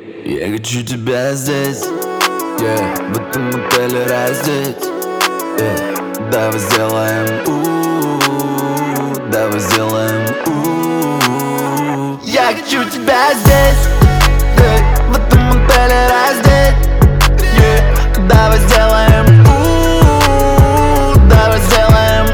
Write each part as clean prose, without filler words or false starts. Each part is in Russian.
Я хочу тебя здесь, yeah, в этом отеле раздеть, yeah. Давай сделаем давай сделаем Я хочу тебя здесь, yeah, в этом отеле раздеть, yeah. Давай сделаем давай сделаем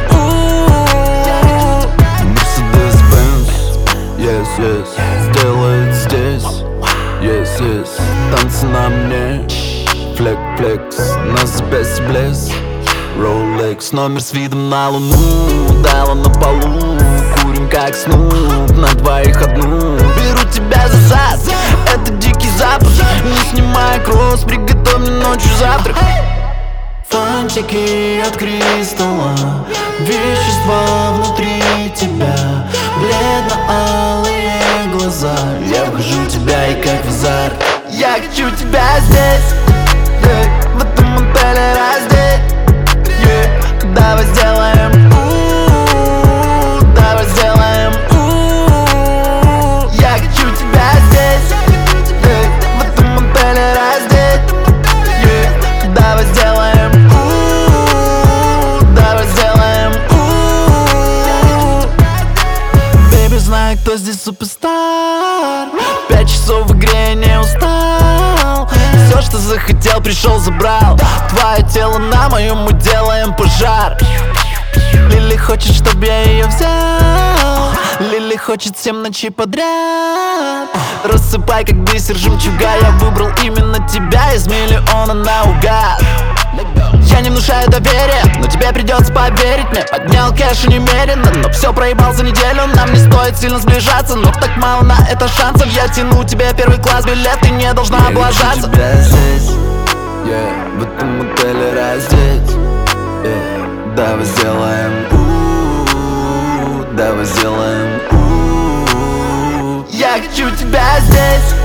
Mercedes-Benz, yes, yes, сделает здесь, yes, yes. Танцы на мне, флек-флекс, на запястье блеск, Rolex, номер с видом на луну, Дала на полу, курим как снуп, на двоих одну. Беру тебя за зад, это дикий запах. Не снимай кросс, приготовь мне ночью завтрак. Фантики от кристалла, вещества внутри тебя, бледно-алые глаза. Я вхожу в тебя и как в азарт. Я хочу тебя здесь, yeah, в этом отеле раздеть, yeah. Давай сделаем давай сделаем Я хочу тебя здесь, yeah, в этом отеле раздеть, yeah. Давай сделаем давай сделаем Бэйби, знаю, кто здесь суперстар. 5 часов в игре, не устал. Все, что захотел, пришел, забрал. Твое тело на моем, мы делаем пожар. Лили хочет, чтоб я ее взял. Лили хочет 7 ночей подряд. Рассыпай, как бисер жемчуга. Я выбрал именно тебя из миллиона наугад. Я не внушаю доверия, но тебе придется поверить мне. Поднял кэш немерено, но все проебал за неделю. Нам не стоит сильно сближаться, но так мало на это шансов. Я тяну тебе первый класс билет, ты не должна облажаться. Я хочу тебя здесь, yeah, в этом отеле раздеть, yeah. Давай сделаем давай сделаем Я хочу тебя здесь,